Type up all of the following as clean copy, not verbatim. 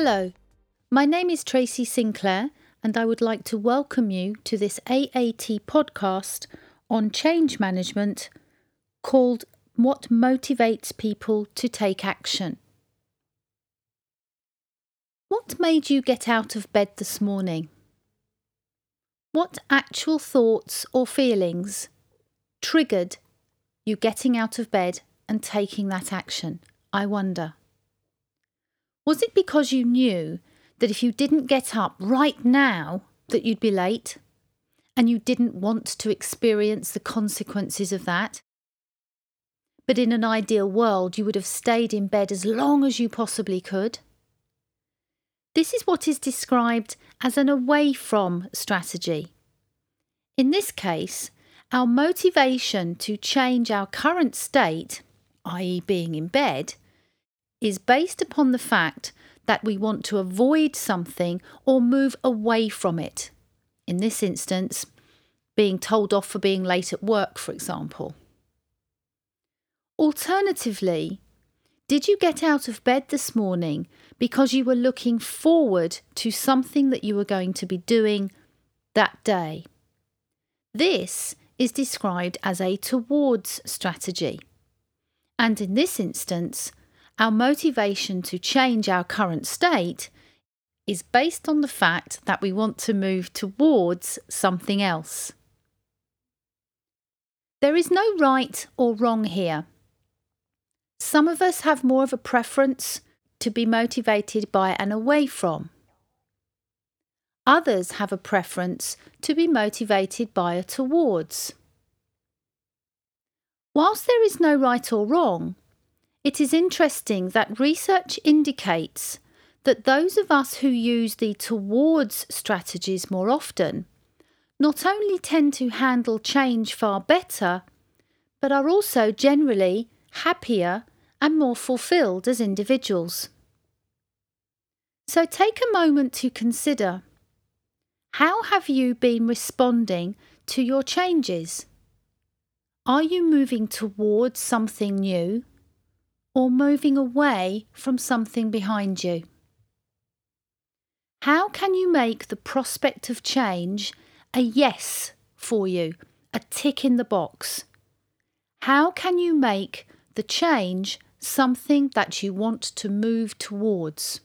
Hello, my name is Tracy Sinclair and I would like to welcome you to this AAT podcast on change management called What Motivates People to Take Action. What made you get out of bed this morning? What actual thoughts or feelings triggered you getting out of bed and taking that action? I wonder. Was it because you knew that if you didn't get up right now that you'd be late and you didn't want to experience the consequences of that? But in an ideal world, you would have stayed in bed as long as you possibly could. This is what is described as an away from strategy. In this case, our motivation to change our current state, i.e. being in bed, is based upon the fact that we want to avoid something or move away from it. In this instance, being told off for being late at work, for example. Alternatively, did you get out of bed this morning because you were looking forward to something that you were going to be doing that day? This is described as a towards strategy. And in this instance, our motivation to change our current state is based on the fact that we want to move towards something else. There is no right or wrong here. Some of us have more of a preference to be motivated by an away from. Others have a preference to be motivated by a towards. Whilst there is no right or wrong, it is interesting that research indicates that those of us who use the towards strategies more often not only tend to handle change far better, but are also generally happier and more fulfilled as individuals. So take a moment to consider, how have you been responding to your changes? Are you moving towards something new or moving away from something behind you? How can you make the prospect of change a yes for you, a tick in the box? How can you make the change something that you want to move towards?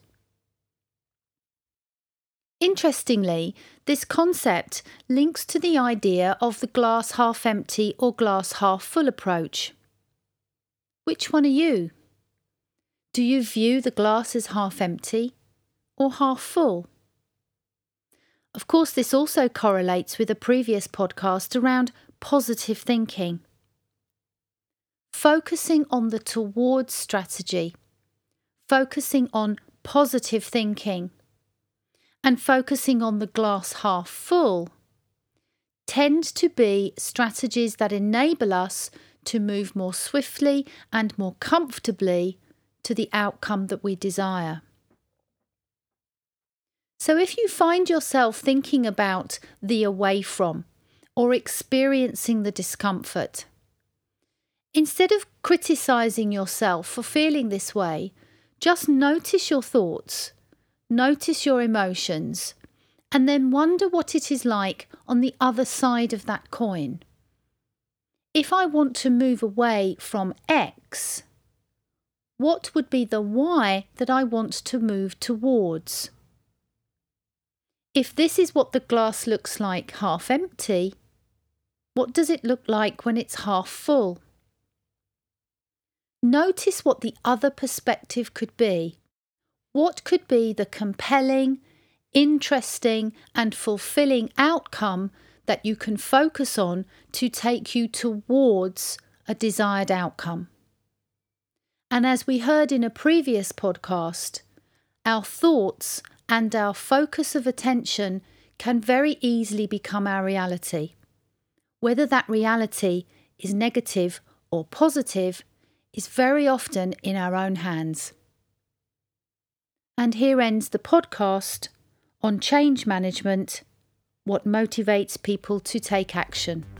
Interestingly, this concept links to the idea of the glass half empty or glass half full approach. Which one are you? Do you view the glass as half empty or half full? Of course, this also correlates with a previous podcast around positive thinking. Focusing on the towards strategy, focusing on positive thinking, and focusing on the glass half full tend to be strategies that enable us to move more swiftly and more comfortably to the outcome that we desire. So if you find yourself thinking about the away from or experiencing the discomfort, instead of criticising yourself for feeling this way, just notice your thoughts, notice your emotions, and then wonder what it is like on the other side of that coin. If I want to move away from X, what would be the Y that I want to move towards? If this is what the glass looks like half empty, what does it look like when it's half full? Notice what the other perspective could be. What could be the compelling, interesting, and fulfilling outcome that you can focus on to take you towards a desired outcome? And as we heard in a previous podcast, our thoughts and our focus of attention can very easily become our reality. Whether that reality is negative or positive is very often in our own hands. And here ends the podcast on change management, what motivates people to take action.